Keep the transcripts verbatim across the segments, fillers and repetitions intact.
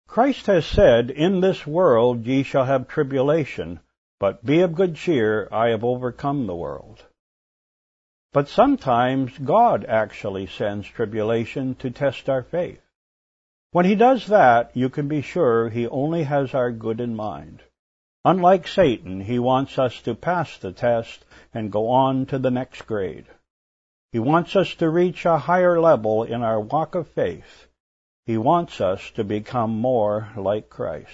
Christ has said, "In this world ye shall have tribulation, but be of good cheer, I have overcome the world." But sometimes God actually sends tribulation to test our faith. When He does that, you can be sure He only has our good in mind. Unlike Satan, he wants us to pass the test and go on to the next grade. He wants us to reach a higher level in our walk of faith. He wants us to become more like Christ.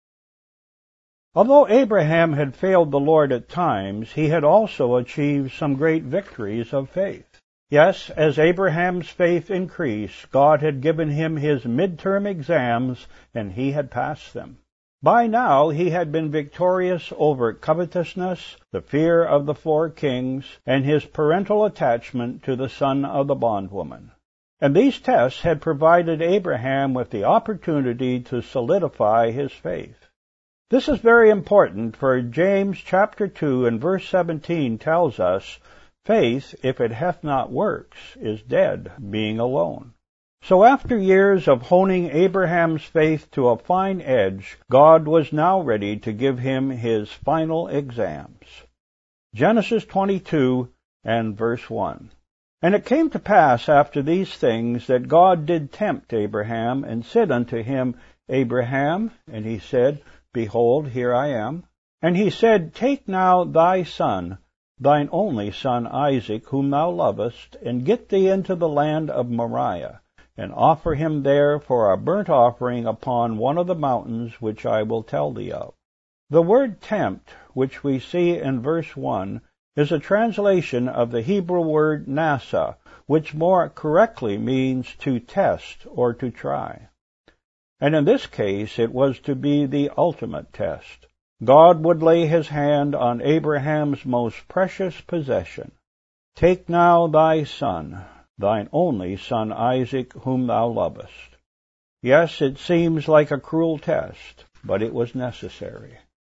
Although Abraham had failed the Lord at times, he had also achieved some great victories of faith. Yes, as Abraham's faith increased, God had given him his midterm exams, and he had passed them. By now he had been victorious over covetousness, the fear of the four kings, and his parental attachment to the son of the bondwoman. And these tests had provided Abraham with the opportunity to solidify his faith. This is very important, for James chapter two and verse seventeen tells us, "Faith, if it hath not works, is dead, being alone." So after years of honing Abraham's faith to a fine edge, God was now ready to give him his final exams. Genesis twenty-two and verse one. "And it came to pass after these things that God did tempt Abraham, and said unto him, Abraham, and he said, Behold, here I am. And he said, Take now thy son, thine only son Isaac, whom thou lovest, and get thee into the land of Moriah, and offer him there for a burnt offering upon one of the mountains which I will tell thee of." The word tempt, which we see in verse one, is a translation of the Hebrew word nasa, which more correctly means to test or to try. And in this case it was to be the ultimate test. God would lay his hand on Abraham's most precious possession. "Take now thy son, thine only son Isaac, whom thou lovest." Yes, it seems like a cruel test, but it was necessary.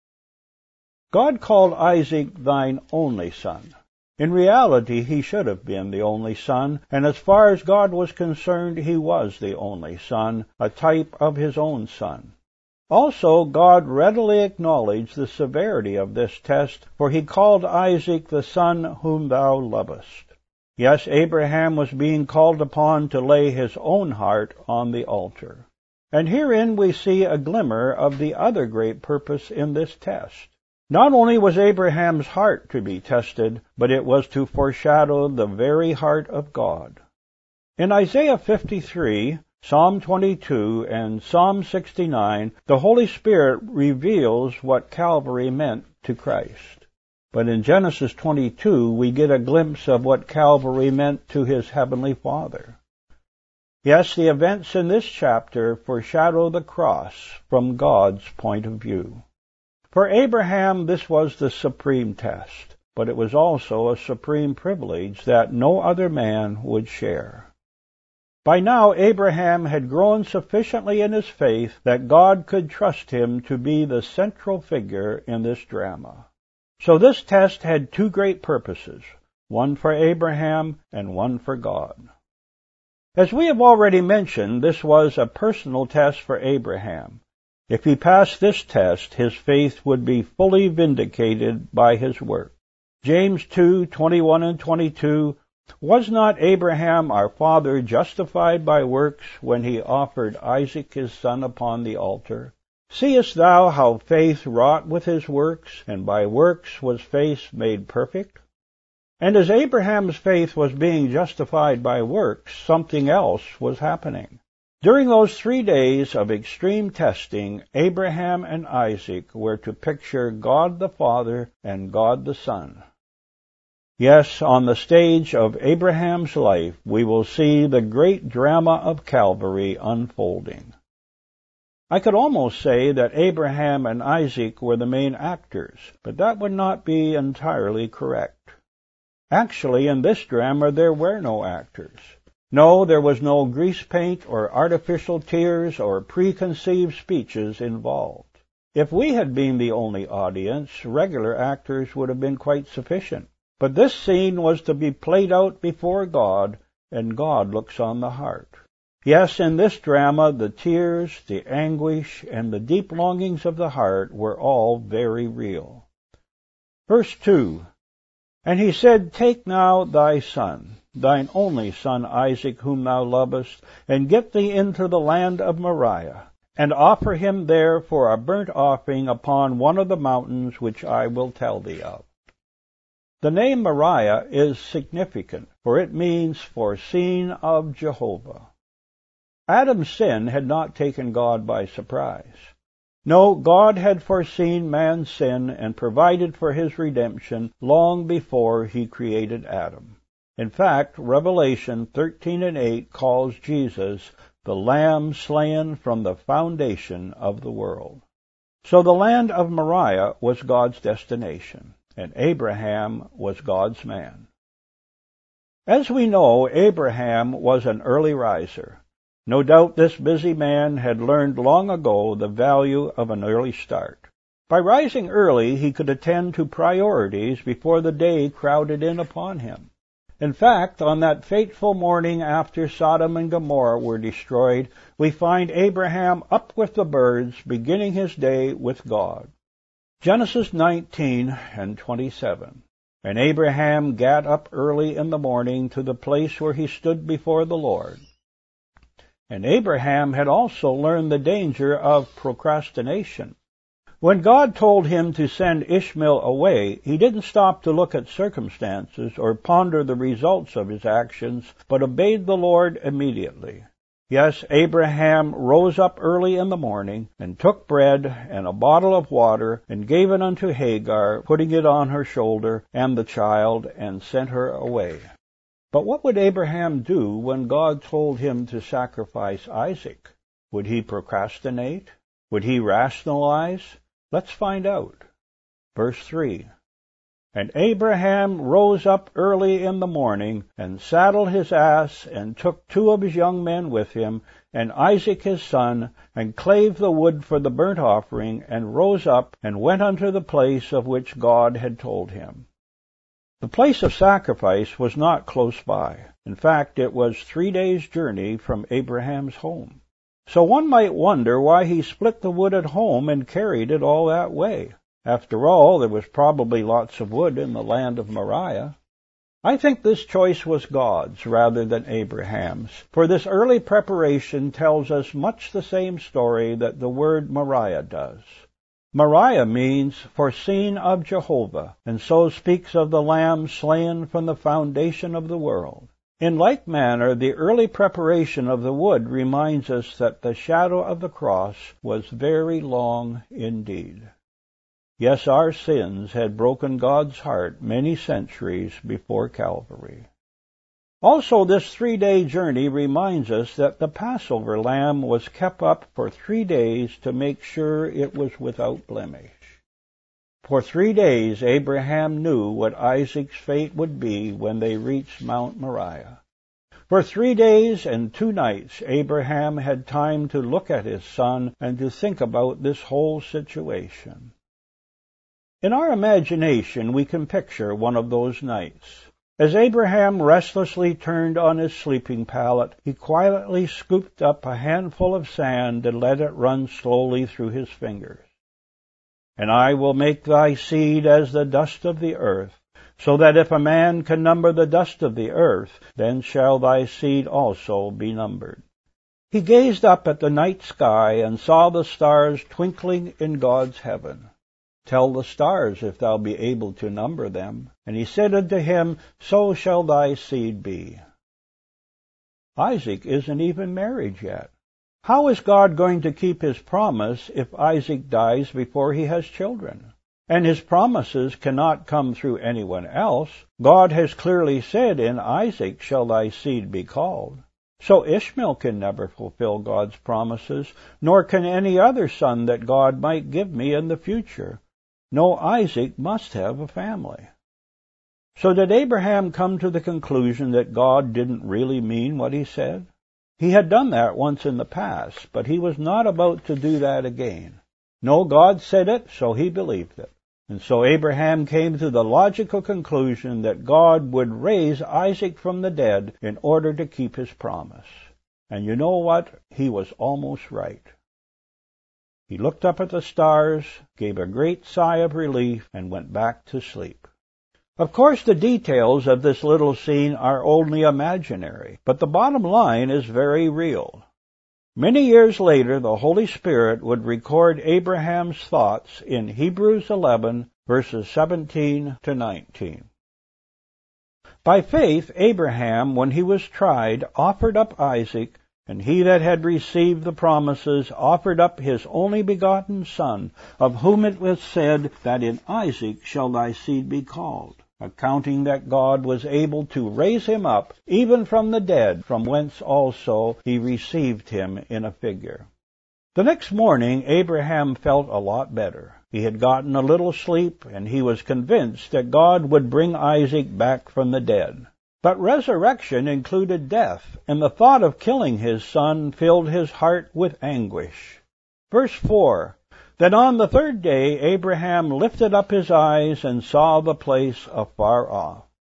God called Isaac thine only son. In reality, he should have been the only son, and as far as God was concerned, he was the only son, a type of his own son. Also, God readily acknowledged the severity of this test, for he called Isaac the son whom thou lovest. Yes, Abraham was being called upon to lay his own heart on the altar. And herein we see a glimmer of the other great purpose in this test. Not only was Abraham's heart to be tested, but it was to foreshadow the very heart of God. In Isaiah fifty-three, Psalm twenty-two, and Psalm sixty-nine, the Holy Spirit reveals what Calvary meant to Christ. But in Genesis twenty-two, we get a glimpse of what Calvary meant to his heavenly Father. Yes, the events in this chapter foreshadow the cross from God's point of view. For Abraham, this was the supreme test, but it was also a supreme privilege that no other man would share. By now, Abraham had grown sufficiently in his faith that God could trust him to be the central figure in this drama. So this test had two great purposes, one for Abraham and one for God. As we have already mentioned, this was a personal test for Abraham. If he passed this test, his faith would be fully vindicated by his work. James two, twenty-one and twenty-two, "Was not Abraham our father justified by works when he offered Isaac his son upon the altar? Seest thou how faith wrought with his works, and by works was faith made perfect?" And as Abraham's faith was being justified by works, something else was happening. During those three days of extreme testing, Abraham and Isaac were to picture God the Father and God the Son. Yes, on the stage of Abraham's life, we will see the great drama of Calvary unfolding. I could almost say that Abraham and Isaac were the main actors, but that would not be entirely correct. Actually, in this drama, there were no actors. No, there was no grease paint or artificial tears or preconceived speeches involved. If we had been the only audience, regular actors would have been quite sufficient. But this scene was to be played out before God, and God looks on the heart. Yes, in this drama, the tears, the anguish, and the deep longings of the heart were all very real. Verse two, And he said, Take now thy son, thine only son Isaac, whom thou lovest, and get thee into the land of Moriah, and offer him there for a burnt offering upon one of the mountains which I will tell thee of. The name Moriah is significant, for it means foreseen of Jehovah. Adam's sin had not taken God by surprise. No, God had foreseen man's sin and provided for his redemption long before he created Adam. In fact, Revelation thirteen and eight calls Jesus the Lamb slain from the foundation of the world. So the land of Moriah was God's destination, and Abraham was God's man. As we know, Abraham was an early riser. No doubt this busy man had learned long ago the value of an early start. By rising early, he could attend to priorities before the day crowded in upon him. In fact, on that fateful morning after Sodom and Gomorrah were destroyed, we find Abraham up with the birds, beginning his day with God. Genesis nineteen and twenty-seven. And Abraham gat up early in the morning to the place where he stood before the Lord. And Abraham had also learned the danger of procrastination. When God told him to send Ishmael away, he didn't stop to look at circumstances or ponder the results of his actions, but obeyed the Lord immediately. Yes, Abraham rose up early in the morning, and took bread and a bottle of water, and gave it unto Hagar, putting it on her shoulder, and the child, and sent her away. But what would Abraham do when God told him to sacrifice Isaac? Would he procrastinate? Would he rationalize? Let's find out. Verse three. And Abraham rose up early in the morning, and saddled his ass, and took two of his young men with him, and Isaac his son, and clave the wood for the burnt offering, and rose up, and went unto the place of which God had told him. The place of sacrifice was not close by. In fact, it was three days' journey from Abraham's home. So one might wonder why he split the wood at home and carried it all that way. After all, there was probably lots of wood in the land of Moriah. I think this choice was God's rather than Abraham's, for this early preparation tells us much the same story that the word Moriah does. Moriah means foreseen of Jehovah, and so speaks of the Lamb slain from the foundation of the world. In like manner, the early preparation of the wood reminds us that the shadow of the cross was very long indeed. Yes, our sins had broken God's heart many centuries before Calvary. Also, this three-day journey reminds us that the Passover lamb was kept up for three days to make sure it was without blemish. For three days Abraham knew what Isaac's fate would be when they reached Mount Moriah. For three days and two nights Abraham had time to look at his son and to think about this whole situation. In our imagination we can picture one of those nights. As Abraham restlessly turned on his sleeping pallet, he quietly scooped up a handful of sand and let it run slowly through his fingers. And I will make thy seed as the dust of the earth, so that if a man can number the dust of the earth, then shall thy seed also be numbered. He gazed up at the night sky and saw the stars twinkling in God's heaven. Tell the stars if thou be able to number them. And he said unto him, So shall thy seed be. Isaac isn't even married yet. How is God going to keep his promise if Isaac dies before he has children? And his promises cannot come through anyone else. God has clearly said, In Isaac shall thy seed be called. So Ishmael can never fulfill God's promises, nor can any other son that God might give me in the future. No, Isaac must have a family. So did Abraham come to the conclusion that God didn't really mean what he said? He had done that once in the past, but he was not about to do that again. No, God said it, so he believed it. And so Abraham came to the logical conclusion that God would raise Isaac from the dead in order to keep his promise. And you know what? He was almost right. He looked up at the stars, gave a great sigh of relief, and went back to sleep. Of course, the details of this little scene are only imaginary, but the bottom line is very real. Many years later, the Holy Spirit would record Abraham's thoughts in Hebrews eleven, verses seventeen to nineteen. By faith, Abraham, when he was tried, offered up Isaac, and he that had received the promises offered up his only begotten son, of whom it was said, that in Isaac shall thy seed be called, accounting that God was able to raise him up, even from the dead, from whence also he received him in a figure. The next morning Abraham felt a lot better. He had gotten a little sleep, and he was convinced that God would bring Isaac back from the dead. But resurrection included death, and the thought of killing his son filled his heart with anguish. Verse four, Then on the third day Abraham lifted up his eyes and saw the place afar off.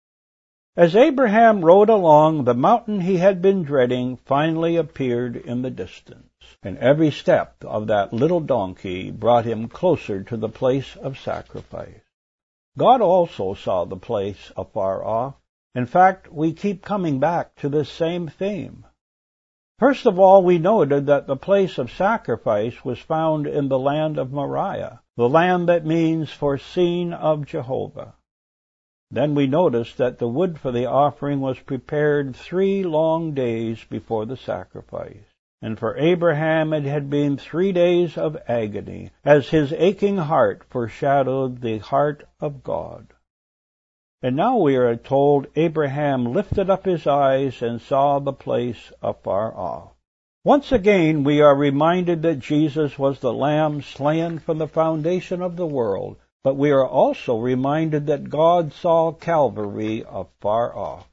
As Abraham rode along, the mountain he had been dreading finally appeared in the distance, and every step of that little donkey brought him closer to the place of sacrifice. God also saw the place afar off. In fact, we keep coming back to this same theme. First of all, we noted that the place of sacrifice was found in the land of Moriah, the land that means foreseen of Jehovah. Then we noticed that the wood for the offering was prepared three long days before the sacrifice. And for Abraham it had been three days of agony, as his aching heart foreshadowed the heart of God. And now we are told Abraham lifted up his eyes and saw the place afar off. Once again we are reminded that Jesus was the Lamb slain from the foundation of the world, but we are also reminded that God saw Calvary afar off.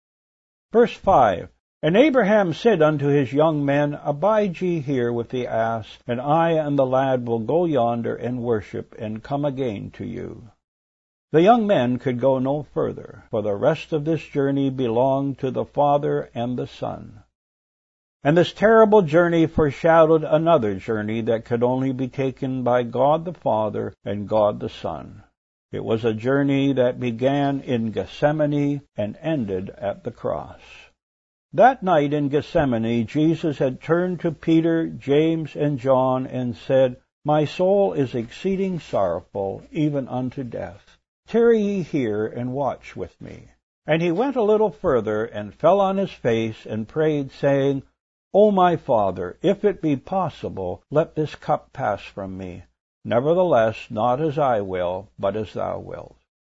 Verse five, And Abraham said unto his young men, Abide ye here with the ass, and I and the lad will go yonder and worship, and come again to you. The young men could go no further, for the rest of this journey belonged to the Father and the Son. And this terrible journey foreshadowed another journey that could only be taken by God the Father and God the Son. It was a journey that began in Gethsemane and ended at the cross. That night in Gethsemane, Jesus had turned to Peter, James, and John and said, My soul is exceeding sorrowful, even unto death. Tarry ye here and watch with me. And he went a little further, and fell on his face, and prayed, saying, O my Father, if it be possible, let this cup pass from me. Nevertheless, not as I will, but as thou wilt.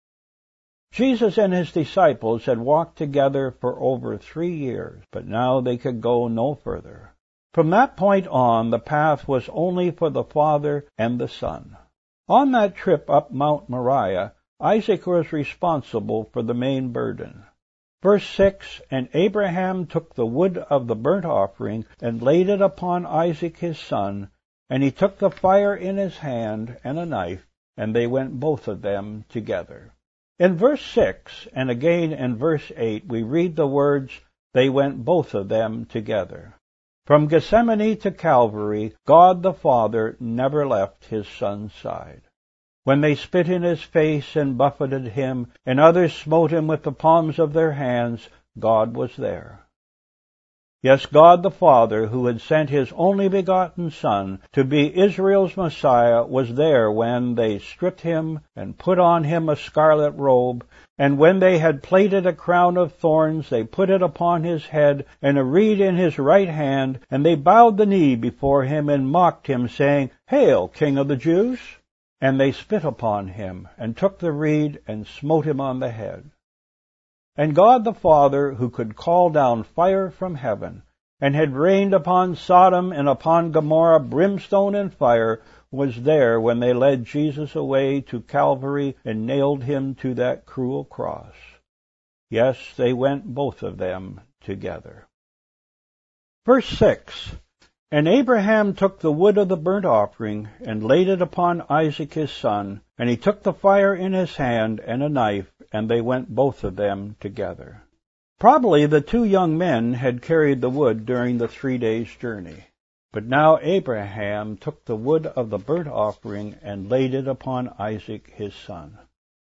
Jesus and his disciples had walked together for over three years, but now they could go no further. From that point on, the path was only for the Father and the Son. On that trip up Mount Moriah, Isaac was responsible for the main burden. Verse six, And Abraham took the wood of the burnt offering, and laid it upon Isaac his son, and he took the fire in his hand, and a knife, and they went both of them together. In verse six, and again in verse eight, we read the words, They went both of them together. From Gethsemane to Calvary, God the Father never left his Son's side. When they spit in his face and buffeted him, and others smote him with the palms of their hands, God was there. Yes, God the Father, who had sent his only begotten Son to be Israel's Messiah, was there when they stripped him and put on him a scarlet robe, and when they had plaited a crown of thorns, they put it upon his head, and a reed in his right hand, and they bowed the knee before him and mocked him, saying, Hail, King of the Jews! And they spit upon him, and took the reed, and smote him on the head. And God the Father, who could call down fire from heaven, and had rained upon Sodom and upon Gomorrah brimstone and fire, was there when they led Jesus away to Calvary and nailed him to that cruel cross. Yes, they went both of them together. Verse six, And Abraham took the wood of the burnt offering, and laid it upon Isaac his son, and he took the fire in his hand, and a knife, and they went both of them together. Probably the two young men had carried the wood during the three days' journey. But now Abraham took the wood of the burnt offering and laid it upon Isaac his son.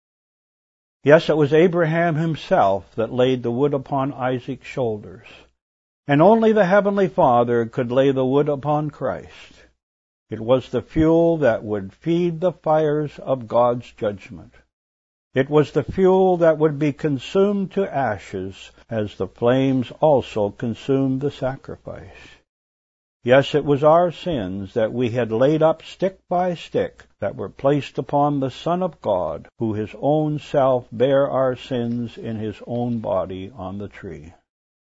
Yes, it was Abraham himself that laid the wood upon Isaac's shoulders, and only the Heavenly Father could lay the wood upon Christ. It was the fuel that would feed the fires of God's judgment. It was the fuel that would be consumed to ashes, as the flames also consumed the sacrifice. Yes, it was our sins that we had laid up stick by stick that were placed upon the Son of God, who his own self bare our sins in his own body on the tree.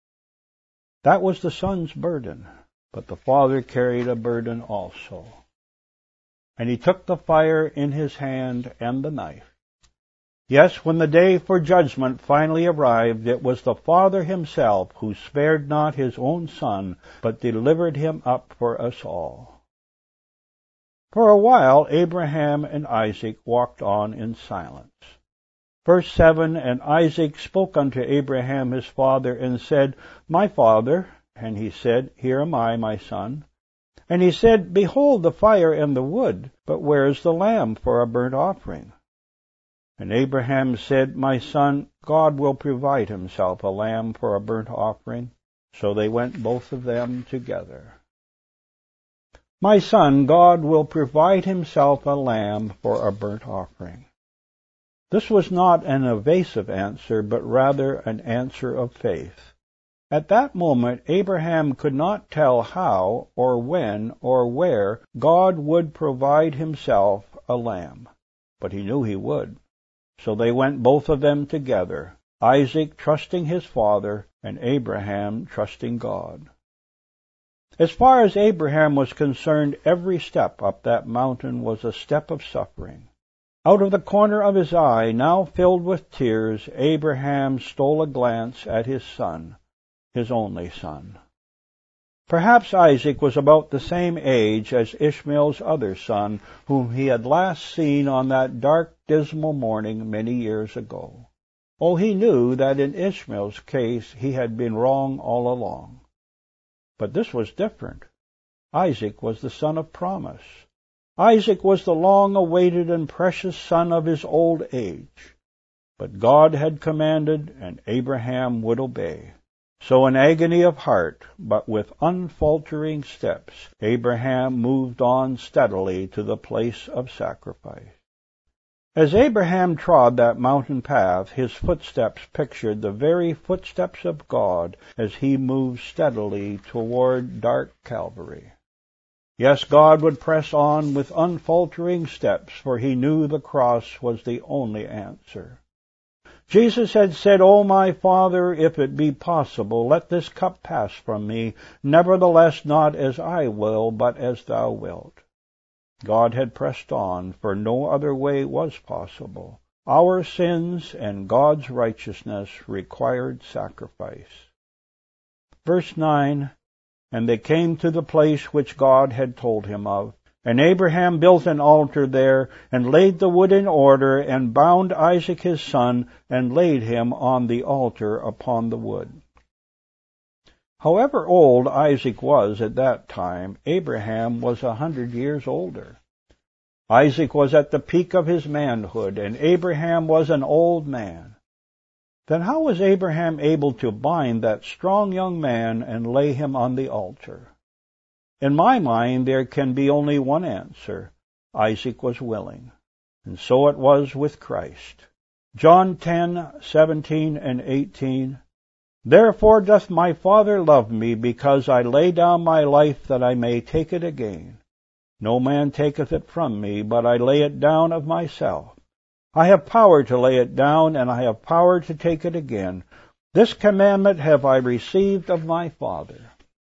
That was the Son's burden, but the Father carried a burden also. And he took the fire in his hand and the knife. Yes, when the day for judgment finally arrived, it was the Father himself who spared not his own Son, but delivered him up for us all. For a while Abraham and Isaac walked on in silence. Verse seven, And Isaac spoke unto Abraham his father, and said, My father. And he said, Here am I, my son. And he said, Behold the fire and the wood, but where is the lamb for a burnt offering? And Abraham said, My son, God will provide himself a lamb for a burnt offering. So they went both of them together. My son, God will provide himself a lamb for a burnt offering. This was not an evasive answer, but rather an answer of faith. At that moment, Abraham could not tell how, or when, or where God would provide himself a lamb, but he knew he would. So they went both of them together, Isaac trusting his father, and Abraham trusting God. As far as Abraham was concerned, every step up that mountain was a step of suffering. Out of the corner of his eye, now filled with tears, Abraham stole a glance at his son, his only son. Perhaps Isaac was about the same age as Ishmael's other son, whom he had last seen on that dark, dismal morning many years ago. Oh, he knew that in Ishmael's case he had been wrong all along. But this was different. Isaac was the son of promise. Isaac was the long-awaited and precious son of his old age. But God had commanded, and Abraham would obey. So in agony of heart, but with unfaltering steps, Abraham moved on steadily to the place of sacrifice. As Abraham trod that mountain path, his footsteps pictured the very footsteps of God as he moved steadily toward dark Calvary. Yes, God would press on with unfaltering steps, for he knew the cross was the only answer. Jesus had said, O my Father, if it be possible, let this cup pass from me. Nevertheless, not as I will, but as thou wilt. God had pressed on, for no other way was possible. Our sins and God's righteousness required sacrifice. Verse nine, And they came to the place which God had told him of. And Abraham built an altar there, and laid the wood in order, and bound Isaac his son, and laid him on the altar upon the wood. However old Isaac was at that time, Abraham was a hundred years older. Isaac was at the peak of his manhood, and Abraham was an old man. Then how was Abraham able to bind that strong young man and lay him on the altar? In my mind, there can be only one answer. Isaac was willing. And so it was with Christ. John ten, seventeen and eighteen. Therefore doth my Father love me, because I lay down my life that I may take it again. No man taketh it from me, but I lay it down of myself. I have power to lay it down, and I have power to take it again. This commandment have I received of my Father.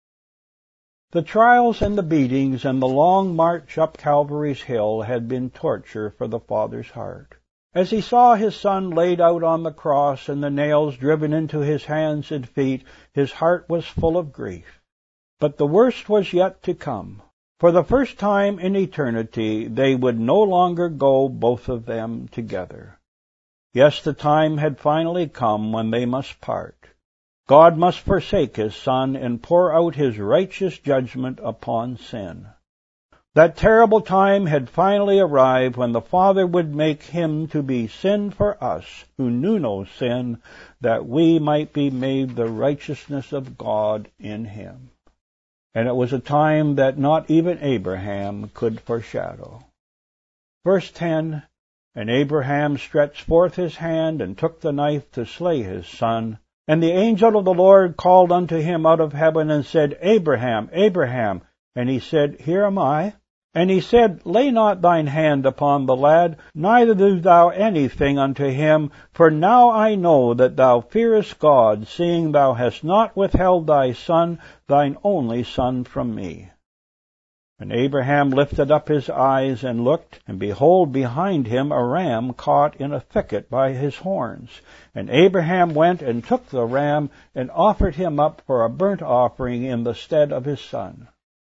The trials and the beatings and the long march up Calvary's hill had been torture for the Father's heart. As he saw his Son laid out on the cross and the nails driven into his hands and feet, his heart was full of grief. But the worst was yet to come. For the first time in eternity, they would no longer go, both of them, together. Yes, the time had finally come when they must part. God must forsake his Son and pour out his righteous judgment upon sin. That terrible time had finally arrived when the Father would make him to be sin for us, who knew no sin, that we might be made the righteousness of God in him. And it was a time that not even Abraham could foreshadow. Verse ten, And Abraham stretched forth his hand, and took the knife to slay his son. And the angel of the Lord called unto him out of heaven, and said, Abraham, Abraham. And he said, Here am I. And he said, Lay not thine hand upon the lad, neither do thou anything unto him, for now I know that thou fearest God, seeing thou hast not withheld thy son, thine only son, from me. And Abraham lifted up his eyes and looked, and behold, behind him a ram caught in a thicket by his horns. And Abraham went and took the ram, and offered him up for a burnt offering in the stead of his son.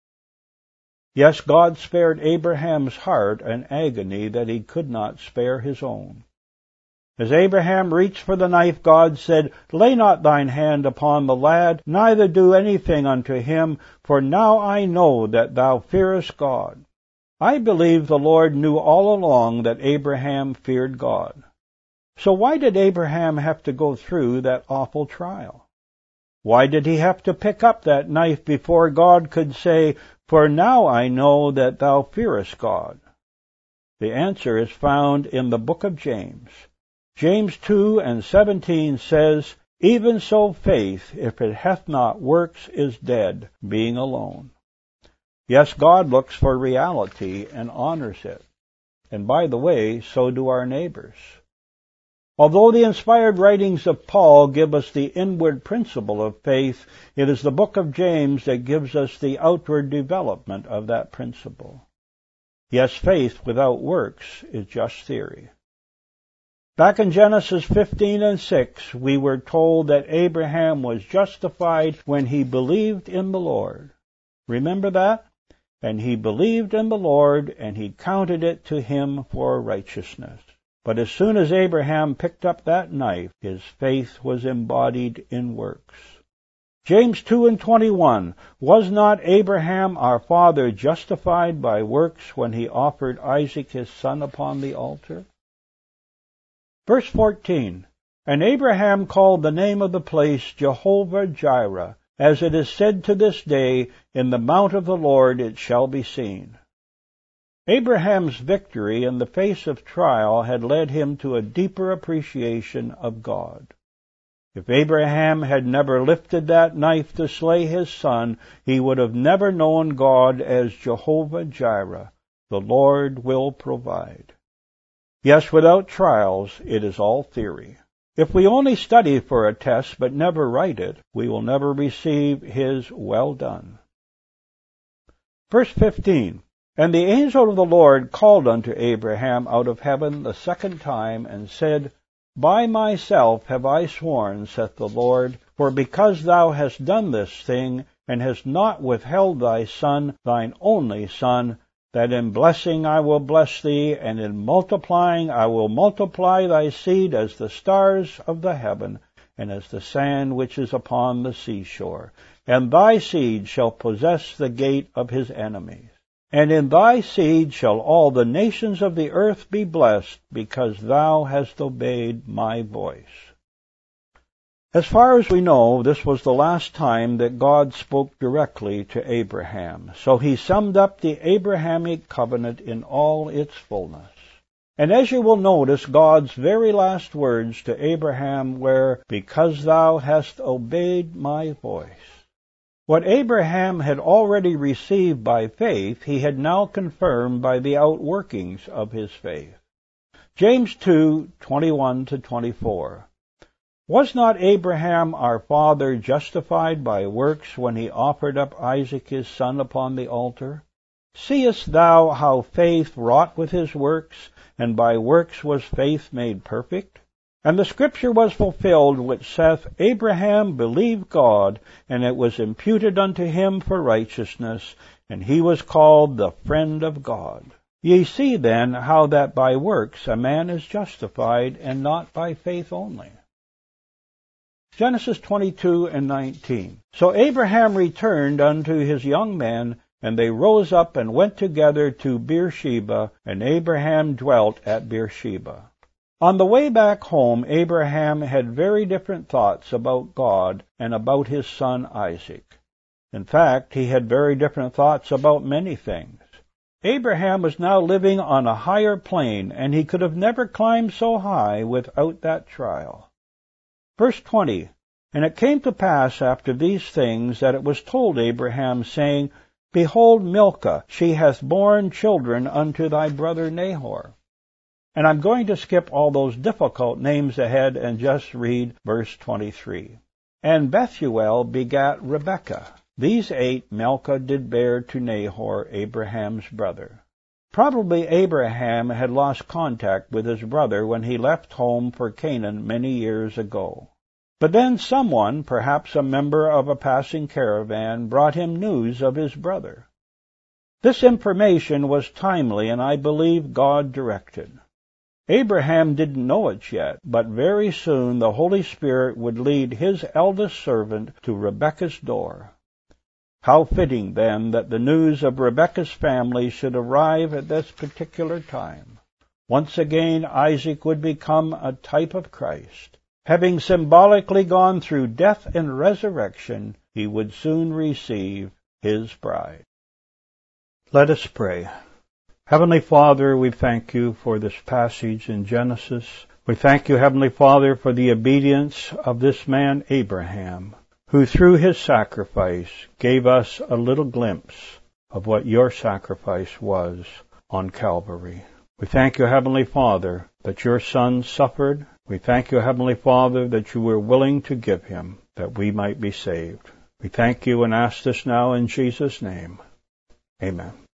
Yes, God spared Abraham's heart an agony that he could not spare his own. As Abraham reached for the knife, God said, Lay not thine hand upon the lad, neither do anything unto him, for now I know that thou fearest God. I believe the Lord knew all along that Abraham feared God. So why did Abraham have to go through that awful trial? Why did he have to pick up that knife before God could say, For now I know that thou fearest God? The answer is found in the book of James. James two and seventeen says, Even so faith, if it hath not works, is dead, being alone. Yes, God looks for reality and honors it. And by the way, so do our neighbors. Although the inspired writings of Paul give us the inward principle of faith, it is the book of James that gives us the outward development of that principle. Yes, faith without works is just theory. Back in Genesis fifteen and six, we were told that Abraham was justified when he believed in the Lord. Remember that? And he believed in the Lord, and he counted it to him for righteousness. But as soon as Abraham picked up that knife, his faith was embodied in works. James two and twenty-one, Was not Abraham our father justified by works when he offered Isaac his son upon the altar? Verse fourteen, And Abraham called the name of the place Jehovah-Jireh, as it is said to this day, In the mount of the Lord it shall be seen. Abraham's victory in the face of trial had led him to a deeper appreciation of God. If Abraham had never lifted that knife to slay his son, he would have never known God as Jehovah-Jireh, the Lord will provide. Yes, without trials, it is all theory. If we only study for a test but never write it, we will never receive his well done. Verse fifteen, And the angel of the Lord called unto Abraham out of heaven the second time, and said, By myself have I sworn, saith the Lord, for because thou hast done this thing, and hast not withheld thy son, thine only son, that in blessing I will bless thee, and in multiplying I will multiply thy seed as the stars of the heaven, and as the sand which is upon the seashore. And thy seed shall possess the gate of his enemies. And in thy seed shall all the nations of the earth be blessed, because thou hast obeyed my voice. As far as we know, this was the last time that God spoke directly to Abraham, so he summed up the Abrahamic covenant in all its fullness. And as you will notice, God's very last words to Abraham were, Because thou hast obeyed my voice. What Abraham had already received by faith, he had now confirmed by the outworkings of his faith. James two, twenty-one to twenty-four. Was not Abraham our father justified by works when he offered up Isaac his son upon the altar? Seest thou how faith wrought with his works, and by works was faith made perfect? And the scripture was fulfilled which saith, Abraham believed God, and it was imputed unto him for righteousness, and he was called the friend of God. Ye see then how that by works a man is justified, and not by faith only. Genesis twenty-two and nineteen. So Abraham returned unto his young men, and they rose up and went together to Beersheba, and Abraham dwelt at Beersheba. On the way back home, Abraham had very different thoughts about God and about his son Isaac. In fact, he had very different thoughts about many things. Abraham was now living on a higher plane, and he could have never climbed so high without that trial. Verse twenty, And it came to pass after these things that it was told Abraham, saying, Behold, Milcah, she hath borne children unto thy brother Nahor. And I'm going to skip all those difficult names ahead and just read verse twenty-three. And Bethuel begat Rebekah. These eight Milcah did bear to Nahor, Abraham's brother. Probably Abraham had lost contact with his brother when he left home for Canaan many years ago. But then someone, perhaps a member of a passing caravan, brought him news of his brother. This information was timely, and I believe God directed. Abraham didn't know it yet, but very soon the Holy Spirit would lead his eldest servant to Rebekah's door. How fitting, then, that the news of Rebekah's family should arrive at this particular time. Once again, Isaac would become a type of Christ. Having symbolically gone through death and resurrection, he would soon receive his bride. Let us pray. Heavenly Father, we thank you for this passage in Genesis. We thank you, Heavenly Father, for the obedience of this man Abraham, who through his sacrifice gave us a little glimpse of what your sacrifice was on Calvary. We thank you, Heavenly Father, that your Son suffered. We thank you, Heavenly Father, that you were willing to give him, that we might be saved. We thank you and ask this now in Jesus' name. Amen.